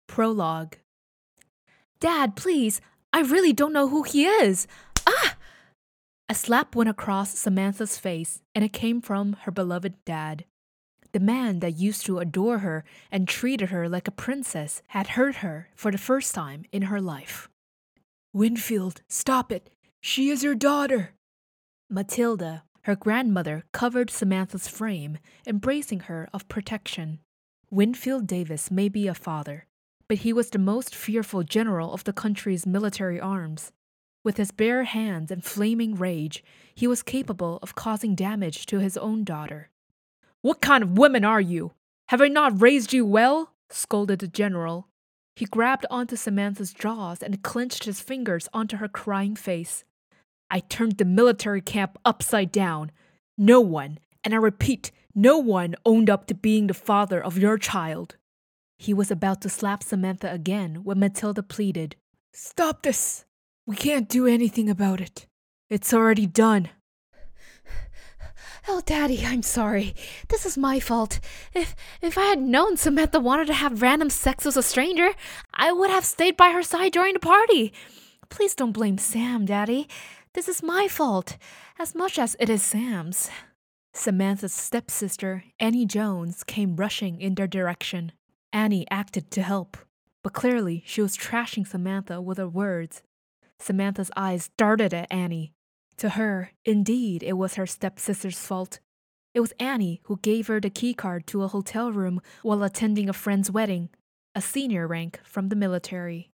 Prologue. Dad, please, I really don't know who he is. Ah! A slap went across Samantha's face, and it came from her beloved dad. The man that used to adore her and treated her like a princess had hurt her for the first time in her life. Winfield, stop it. She is your daughter. Matilda, her grandmother, covered Samantha's frame, embracing her of protection. Winfield Davis may be a father, but he was the most fearful general of the country's military arms. With his bare hands and flaming rage, he was capable of causing damage to his own daughter. "What kind of woman are you? Have I not raised you well?" scolded the general. He grabbed onto Samantha's jaws and clenched his fingers onto her crying face. "I turned the military camp upside down. No one, and I repeat, no one owned up to being the father of your child." He was about to slap Samantha again when Matilda pleaded, "Stop this! We can't do anything about it. It's already done." "Oh, Daddy, I'm sorry. This is my fault. If I had known Samantha wanted to have random sex with a stranger, I would have stayed by her side during the party. Please don't blame Sam, Daddy. This is my fault, as much as it is Sam's." Samantha's stepsister, Annie Jones, came rushing in their direction. Annie acted to help, but clearly she was trashing Samantha with her words. Samantha's eyes darted at Annie. To her, indeed, it was her stepsister's fault. It was Annie who gave her the keycard to a hotel room while attending a friend's wedding, a senior rank from the military.